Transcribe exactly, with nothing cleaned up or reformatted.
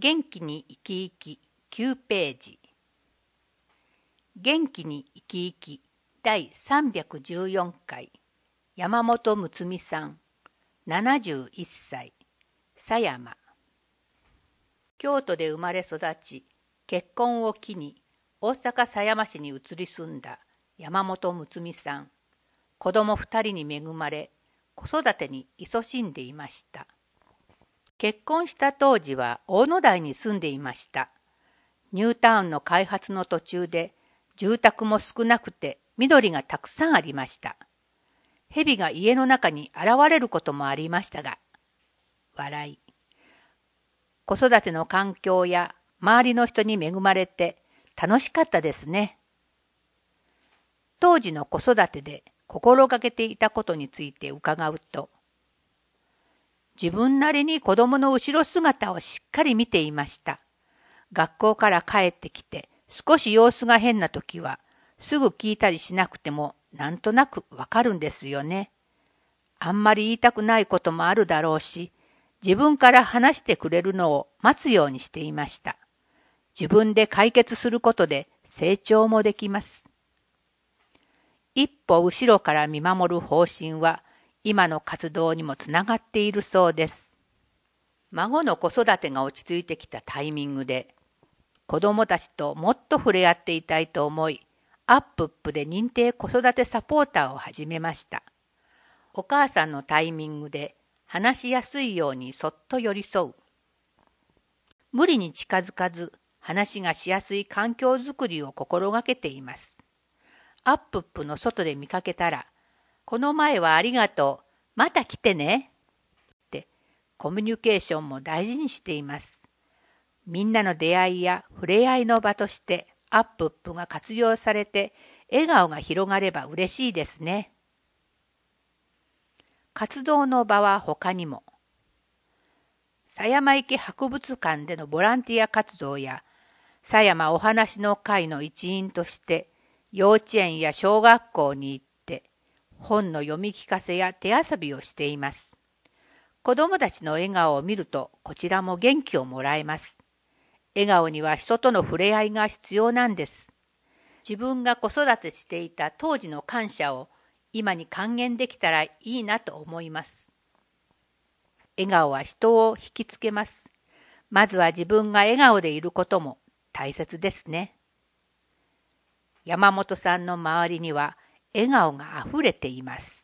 元気に生き生ききゅうページ。元気に生き生きだいさんびゃくじゅうよんかい。山本睦美さん、ななじゅういっさい、狭山。京都で生まれ育ち、結婚を機に大阪狭山市に移り住んだ山本睦美さん。子供二人に恵まれ、子育てに勤しんでいました。結婚した当時は大野台に住んでいました。ニュータウンの開発の途中で、住宅も少なくて緑がたくさんありました。蛇が家の中に現れることもありましたが、笑い。子育ての環境や周りの人に恵まれて楽しかったですね。当時の子育てで心がけていたことについて伺うと、自分なりに子供の後ろ姿をしっかり見ていました。学校から帰ってきて少し様子が変な時はすぐ聞いたりしなくてもなんとなくわかるんですよね。あんまり言いたくないこともあるだろうし、自分から話してくれるのを待つようにしていました。自分で解決することで成長もできます。一歩後ろから見守る方針は今の活動にもつながっているそうです。孫の子育てが落ち着いてきたタイミングで、子供たちともっと触れ合っていたいと思い、アップップで認定子育てサポーターを始めました。お母さんのタイミングで話しやすいようにそっと寄り添う。無理に近づかず、話がしやすい環境づくりを心がけています。アップップの外で見かけたら、この前はありがとう、また来てね。ってコミュニケーションも大事にしています。みんなの出会いや触れ合いの場としてアップップが活用されて笑顔が広がれば嬉しいですね。活動の場は他にも、狭山池博物館でのボランティア活動や狭山お話の会の一員として幼稚園や小学校に行って本の読み聞かせや手遊びをしています。子どもたちの笑顔を見るとこちらも元気をもらえます。笑顔には人との触れ合いが必要なんです。自分が子育てしていた当時の感謝を今に還元できたらいいなと思います。笑顔は人を引きつけます。まずは自分が笑顔でいることも大切ですね。山本さんの周りには笑顔があふれています。